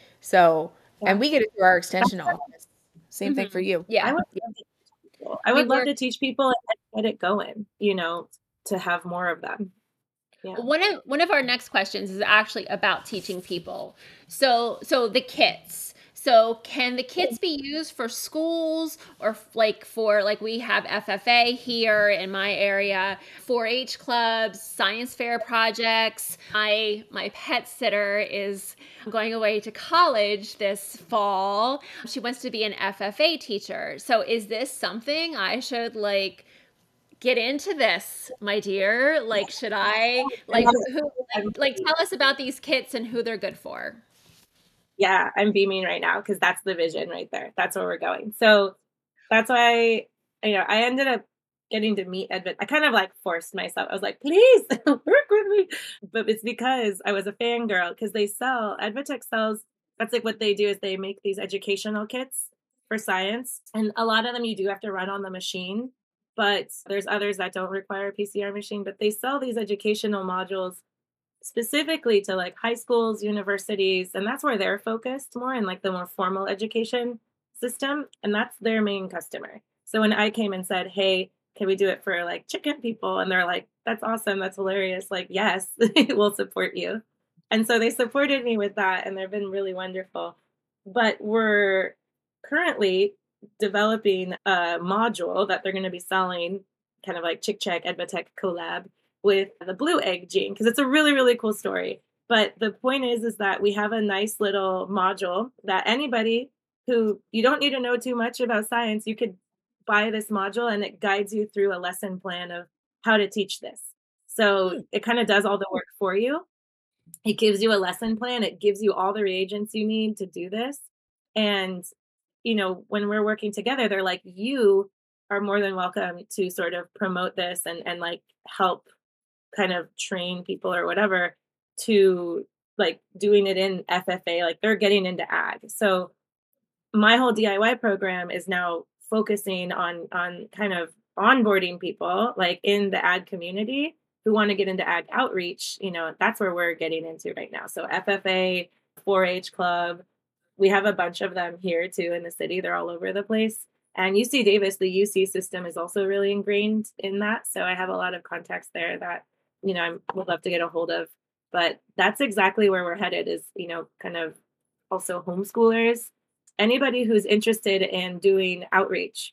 So, Yeah. and we get it through our extension office. Same thing Mhm. for you. Yeah. I would love to teach people. I We would love work- to teach people and get it going, you know, to have more of them. Yeah. One of one of our next questions is actually about teaching people. So so the kits. So can the kits be used for schools or f- like for like we have F F A here in my area, four H clubs, science fair projects. My my pet sitter is going away to college this fall. She wants to be an F F A teacher. So is this something I should like get into this, my dear? Like, should I like who like, like tell us about these kits and who they're good for? Yeah, I'm beaming right now because that's the vision right there. That's where we're going. So that's why, you know, I ended up getting to meet Edvin. I kind of like forced myself. I was like, please work with me. But it's because I was a fangirl because they sell, Advatech sells, that's like what they do is they make these educational kits for science. And a lot of them you do have to run on the machine, but there's others that don't require a P C R machine, but they sell these educational modules specifically to like high schools, universities, and that's where they're focused more in like the more formal education system. And that's their main customer. So when I came and said, hey, can we do it for like chicken people? And they're like, that's awesome. That's hilarious. Like, yes, we'll support you. And so they supported me with that. And they've been really wonderful. But we're currently developing a module that they're going to be selling, kind of like Chick Check Edvatech collab with the blue egg gene, because it's a really, really cool story. But the point is, is that we have a nice little module that anybody who, you don't need to know too much about science, you could buy this module and it guides you through a lesson plan of how to teach this. So it kind of does all the work for you. It gives you a lesson plan. It gives you all the reagents you need to do this. And, you know, when we're working together, they're like, you are more than welcome to sort of promote this and, and like help kind of train people or whatever to like doing it in F F A, like they're getting into ag. So my whole D I Y program is now focusing on, on kind of onboarding people like in the ag community who want to get into ag outreach. You know, that's where we're getting into right now. So F F A, four H club, we have a bunch of them here too in the city. They're all over the place. And U C Davis, the U C system is also really ingrained in that. So I have a lot of contacts there that, you know, I would love to get a hold of. But that's exactly where we're headed is, you know, kind of also homeschoolers, anybody who's interested in doing outreach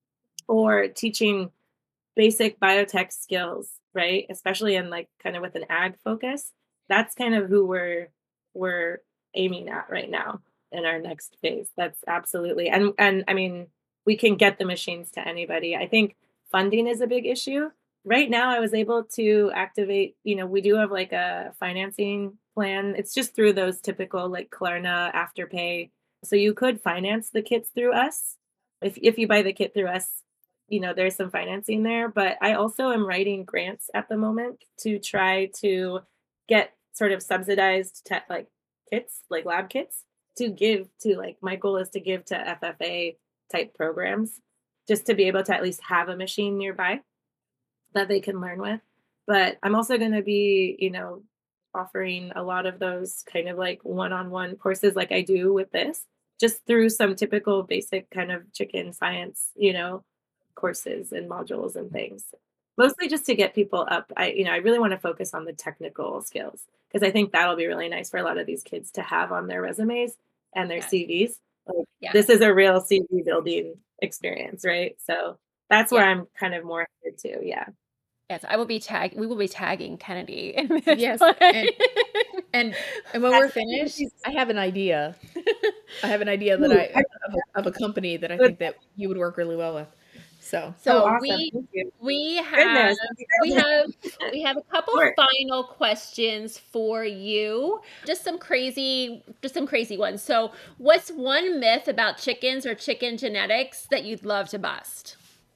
or teaching basic biotech skills, right? Especially in like kind of with an ag focus. That's kind of who we're we're aiming at right now in our next phase. That's absolutely. And and I mean, we can get the machines to anybody. I think funding is a big issue. Right now, I was able to activate, you know, we do have like a financing plan. It's just through those typical like Klarna Afterpay. So you could finance the kits through us. If if you buy the kit through us, you know, there's some financing there. But I also am writing grants at the moment to try to get sort of subsidized te- like kits, like lab kits to give to like, my goal is to give to F F A type programs just to be able to at least have a machine nearby that they can learn with. But I'm also going to be, you know, offering a lot of those kind of like one-on-one courses like I do with this, just through some typical basic kind of chicken science, you know, courses and modules and things. Mostly just to get people up. I, you know, I really want to focus on the technical skills because I think that'll be really nice for a lot of these kids to have on their resumes and their Yes. C Vs. Like, Yes. This is a real C V building experience, right? So that's where Yeah. I'm kind of more headed to. Yeah. Yes, I will be tag. We will be tagging Kennedy. In this Yes, one. and- And and when we're That's- finished, I have an idea. I have an idea that Ooh, I of a, of a company that I Good. think that you would work really well with. So so Oh, awesome. we Thank you. we have Goodness. we have we have a couple Sure. final questions for you. Just some crazy just some crazy ones. So, what's one myth about chickens or chicken genetics that you'd love to bust?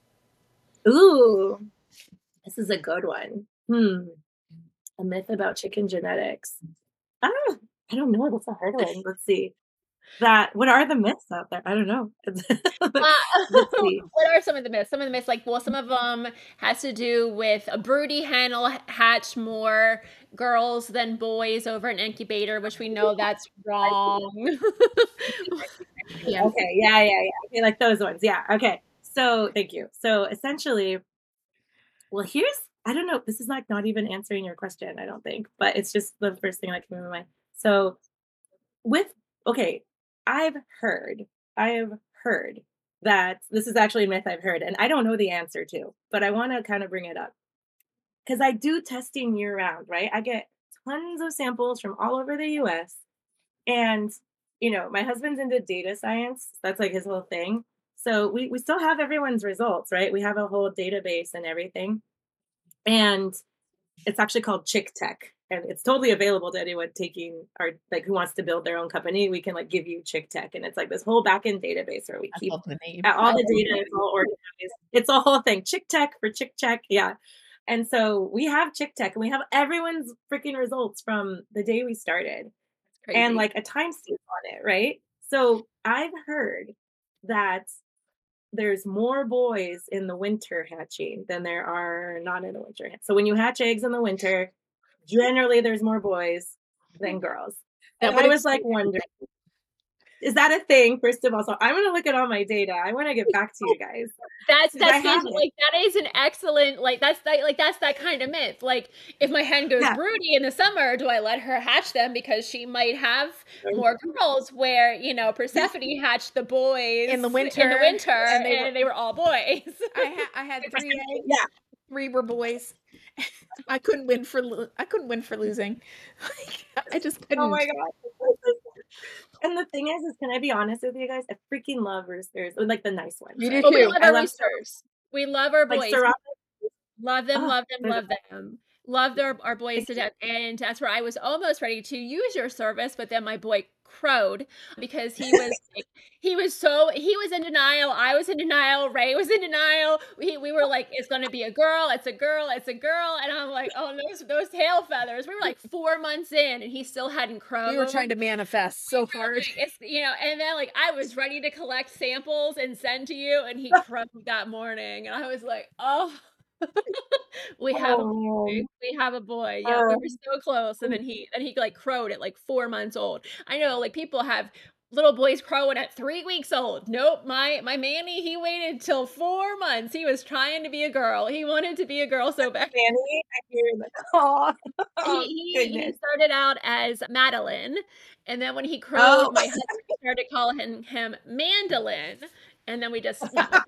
Ooh, this is a good one. Hmm. A myth about chicken genetics. Ah, I don't know. That's a hard one. Let's see. that what are the myths out there? I don't know. Uh, Let's see. what are some of the myths? Some of the myths, like, well, some of them has to do with a broody hen will hatch more girls than boys over an incubator, which we know that's wrong. Yeah. Okay, yeah, yeah, yeah. Okay, like those ones. Yeah. Okay. So thank you. So essentially, well, here's I don't know. This is like not even answering your question, I don't think, but it's just the first thing that came to my mind. So with okay, I've heard, I have heard that this is actually a myth I've heard, and I don't know the answer to, but I want to kind of bring it up because I do testing year round, right? I get tons of samples from all over the U S. And, you know, my husband's into data science. That's like his whole thing. So we, we still have everyone's results, right? We have a whole database and everything. And it's actually called Chick Tech. And it's totally available to anyone taking our, like, who wants to build their own company. We can like give you Chick Tech. And it's like this whole backend database where we I keep love the name. all I the love the data name. is all organized. It's a whole thing. Chick Tech for Chick Check. Yeah. And so we have Chick Tech and we have everyone's freaking results from the day we started Crazy. and like a timestamp on it, right? So I've heard that there's more boys in the winter hatching than there are not in the winter. So when you hatch eggs in the winter, generally there's more boys than girls. That And would I was like explain wondering, is that a thing? First of all, so I'm gonna look at all my data. I want to get back to you guys. That's 'Cause I that's have good. it. Like that is an excellent like that's that like that's that kind of myth. Like if my hen goes Yeah. broody in the summer, do I let her hatch them because she might have more girls? Where you know Persephone hatched the boys In the in winter, the winter, and and they they were- were, all boys. I had I had three eggs. Yeah. Three were boys. I couldn't win for lo- I couldn't win for losing. Like, I just couldn't. Oh my god. And the thing is, is can I be honest with you guys? I freaking love roosters, or like the nice ones. You do right? But we too. love I our love roosters. We love our like boys. Sarah. Love them, Oh, love them, they're the love them. Love their our boys to death. And that's where I was almost ready to use your service, but then my boy crowed because he was like, he was so he was in denial. I was in denial. Ray was in denial. We we were like, it's gonna be a girl, it's a girl, it's a girl. And I'm like, oh those those tail feathers. We were like four months in and he still hadn't crowed. We were trying to manifest so hard. Like, it's you know, and then like I was ready to collect samples and send to you, and he crowed that morning, and I was like, oh. we have a Oh, boy. We have a boy. Yeah, we oh. were so close, and then he then he like crowed at like four months old. I know, like people have little boys crowing at three weeks old. Nope, my my Manny, he waited till four months. He was trying to be a girl. He wanted to be a girl so bad. Manny, I hear that. Oh, oh He, he, he goodness. started out as Madeline, and then when he crowed, Oh. my husband started calling him, him Mandolin, and then we just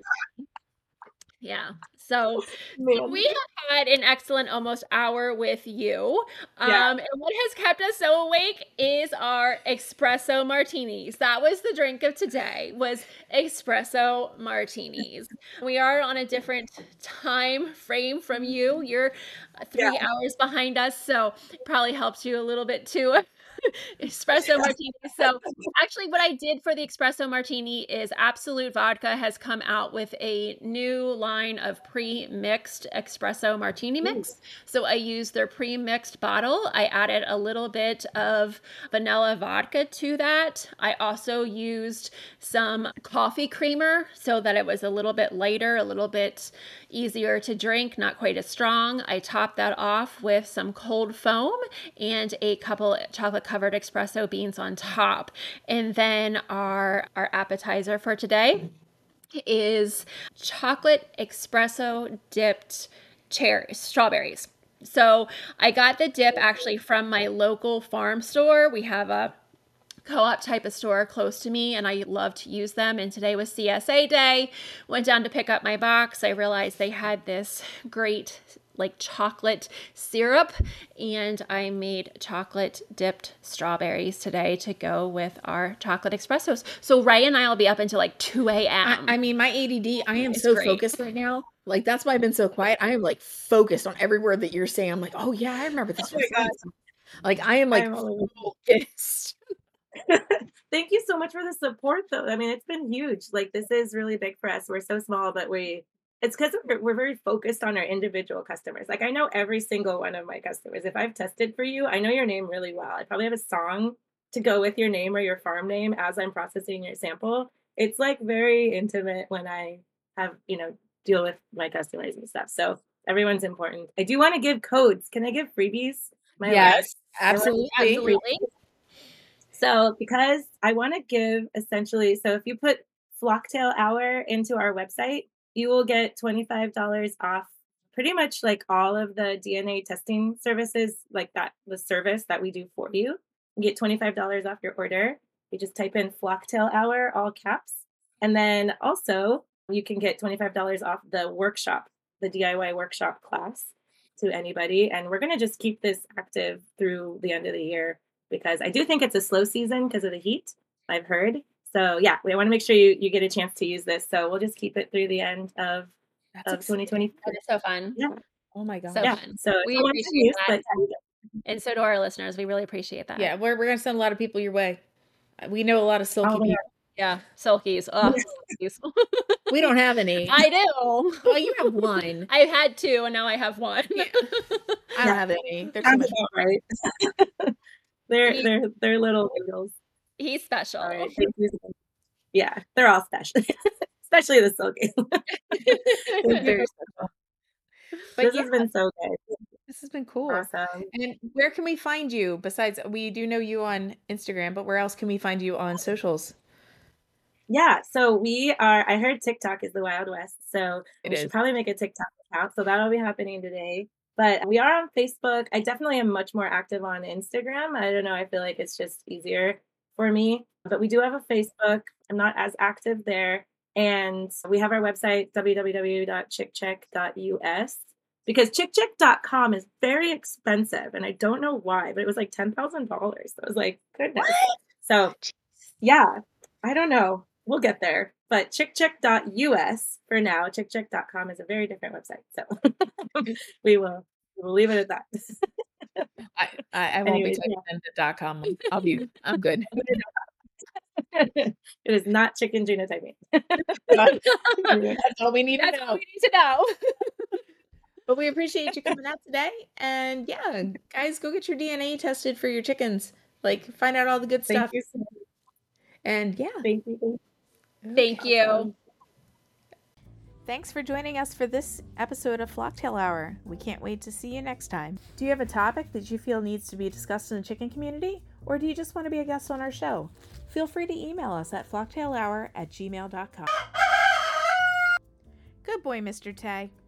yeah. So Man. we have had an excellent almost hour with you. Um, Yeah. and what has kept us so awake is our espresso martinis. That was the drink of today, was espresso martinis. We are on a different time frame from you. You're three Yeah. hours behind us, so it probably helps you a little bit too. Espresso martini. So actually what I did for the espresso martini is Absolute Vodka has come out with a new line of pre-mixed espresso martini mix. So I used their pre-mixed bottle. I added a little bit of vanilla vodka to that. I also used some coffee creamer so that it was a little bit lighter, a little bit easier to drink, not quite as strong. I topped that off with some cold foam and a couple chocolate covered espresso beans on top. And then our our appetizer for today is chocolate espresso dipped cherry strawberries. So I got the dip actually from my local farm store. We have a co-op type of store close to me and I love to use them. And today was C S A day. Went down to pick up my box. I realized they had this great like chocolate syrup and I made chocolate dipped strawberries today to go with our chocolate espressos. So Ray and I will be up until like two a.m. I, I mean, my A D D, I am It's so great. focused right now. Like, that's why I've been so quiet. I am like focused on every word that you're saying. I'm like, oh yeah, I remember this Oh one. my God. Like, I am like I'm all focused. Thank you so much for the support, though. I mean, it's been huge. Like, this is really big for us. We're so small, but we, it's because we're, we're very focused on our individual customers. Like, I know every single one of my customers. If I've tested for you, I know your name really well. I probably have a song to go with your name or your farm name as I'm processing your sample. It's like very intimate when I have, you know, deal with my customers and stuff. So everyone's important. I do want to give codes. Can I give freebies? Am I allowed? Yes, I want to absolutely. give Absolutely. So because I want to give essentially, so if you put Flocktail Hour into our website, you will get twenty-five dollars off pretty much like all of the D N A testing services, like that, the service that we do for you. You get twenty-five dollars off your order. You just type in Flocktail Hour, all caps. And then also you can get twenty-five dollars off the workshop, the D I Y workshop class to anybody. And we're going to just keep this active through the end of the year because I do think it's a slow season because of the heat, I've heard. So yeah, we want to make sure you, you get a chance to use this. So we'll just keep it through the end of, of twenty twenty. That is so fun. Yeah. Oh my god. So Yeah. fun. So We it's a lot to appreciate use, that. but And so do our listeners. We really appreciate that. Yeah, we're we're gonna send a lot of people your way. We know a lot of silky Oh, people. Yeah. Silkies. Oh, silkies. We don't have any. I do. Oh, you have one. I've had two and now I have one. Yeah. I don't have any. They're too sounds much. about right. they're they're they're little angels. He's special. All right, thank you. Yeah, they're all special, especially the silky. They're very special. But This yeah, has been so good. this has been cool. Awesome. And where can we find you? Besides, we do know you on Instagram, but where else can we find you on socials? Yeah, so we are. I heard TikTok is the Wild West, so It we is. should probably make a TikTok account. So that'll be happening today. But we are on Facebook. I definitely am much more active on Instagram. I don't know. I feel like it's just easier for me. But we do have a Facebook. I'm not as active there. And we have our website, w w w dot chick check dot u s, because chick check dot com is very expensive. And I don't know why, but it was like ten thousand dollars. So I was like, goodness. So yeah, I don't know. We'll get there. But chick check dot u s for now. chick check dot com is a very different website. So we will we'll leave it at that. I, I, I won't Anyways, be touching the dot com. I'll be. I'm good. It is not chicken genotyping. That's all we need to That's know. what we need to know. But we appreciate you coming out today. And yeah, guys, go get your D N A tested for your chickens. Like, find out all the good Thank stuff. you so much. And yeah. Thank you. Thank you. Thank you. Thanks for joining us for this episode of Flocktail Hour. We can't wait to see you next time. Do you have a topic that you feel needs to be discussed in the chicken community? Or do you just want to be a guest on our show? Feel free to email us at flocktailhour at gmail dot com. Good boy, Mister Tay.